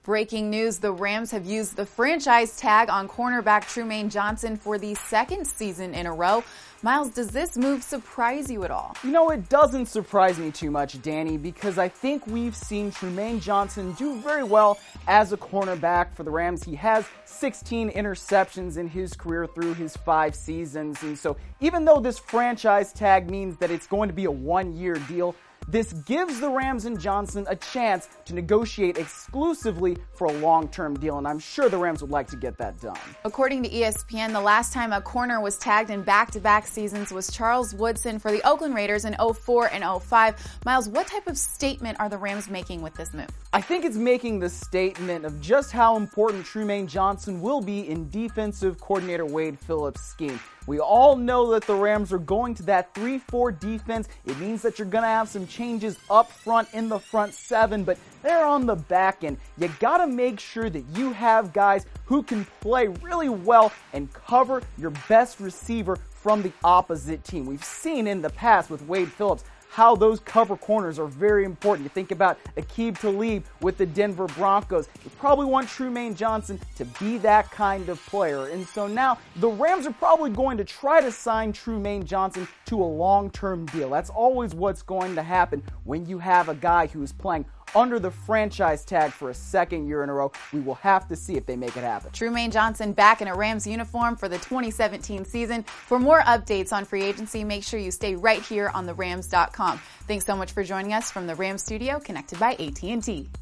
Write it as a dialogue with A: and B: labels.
A: Breaking news, the Rams have used the franchise tag on cornerback Trumaine Johnson for the second season in a row. Miles, does this move surprise you at all?
B: You know, it doesn't surprise me too much, Danny, because I think we've seen Trumaine Johnson do very well as a cornerback for the Rams. He has 16 interceptions in his career through his 5 seasons, and so even though this franchise tag means that it's going to be a 1-year deal, this gives the Rams and Johnson a chance to negotiate exclusively for a long-term deal, and I'm sure the Rams would like to get that done.
A: According to ESPN, the last time a corner was tagged in back-to-back seasons was Charles Woodson for the Oakland Raiders in 04 and 05. Miles, what type of statement are the Rams making with this move?
B: I think it's making the statement of just how important Trumaine Johnson will be in defensive coordinator Wade Phillips' scheme. We all know that the Rams are going to that 3-4 defense. It means that you're going to have some changes up front in the front 7, but they're on the back end. You got to make sure that you have guys who can play really well and cover your best receiver from the opposite team. We've seen in the past with Wade Phillips how those cover corners are very important. You think about Aqib Talib with the Denver Broncos. You probably want Trumaine Johnson to be that kind of player. And so now the Rams are probably going to try to sign Trumaine Johnson to a long-term deal. That's always what's going to happen when you have a guy who is playing under the franchise tag for a second year in a row. We will have to see if they make it happen.
A: Trumaine Johnson back in a Rams uniform for the 2017 season. For more updates on free agency, make sure you stay right here on therams.com. Thanks so much for joining us from the Rams studio, connected by AT&T.